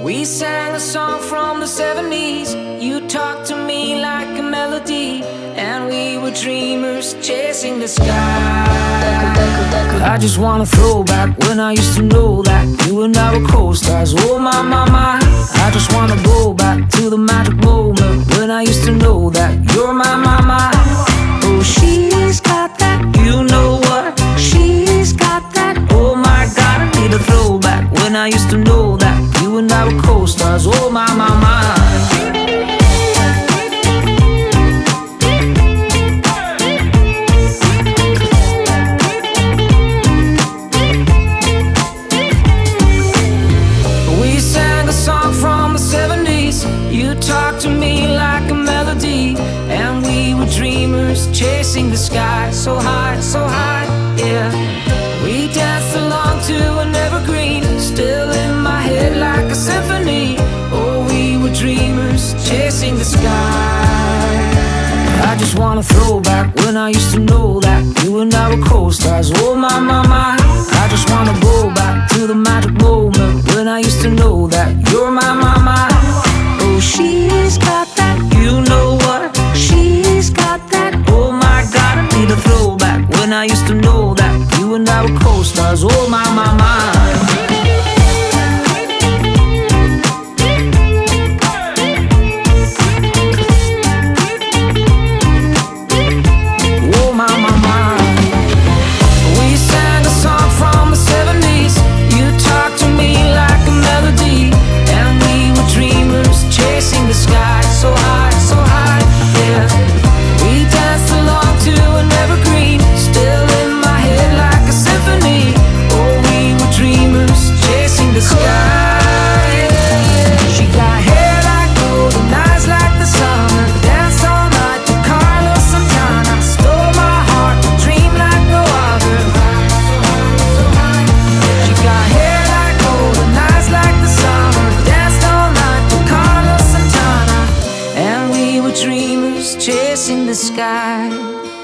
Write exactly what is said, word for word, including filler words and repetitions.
We sang a song from the seventies. You talked to me like a melody, and we were dreamers chasing the sky. I just wanna throw back when I used to know that you and I were co-stars. Oh my, my, my. I just wanna go back to the magic moment when I used to know that you're my, my, my. Oh, she's got that, you know what? She's got that, oh my God. I need a throwback when I used to know that you and I were co-stars. Oh my, my, my. You talked to me like a melody, and we were dreamers chasing the sky. So high, so high, yeah. We danced along to an evergreen, still in my head like a symphony. Oh, we were dreamers chasing the sky. I just wanna throw back when I used to know that you and I were co-stars. Oh my, my, my. I just wanna go back to the magic moment when I used to know that you're my, my, my. Oh, she's got that, you know what? She's got that, oh my God. I need a throwback when I used to know that you and I were co-stars. Oh my, my, my. Dreamers chasing the sky.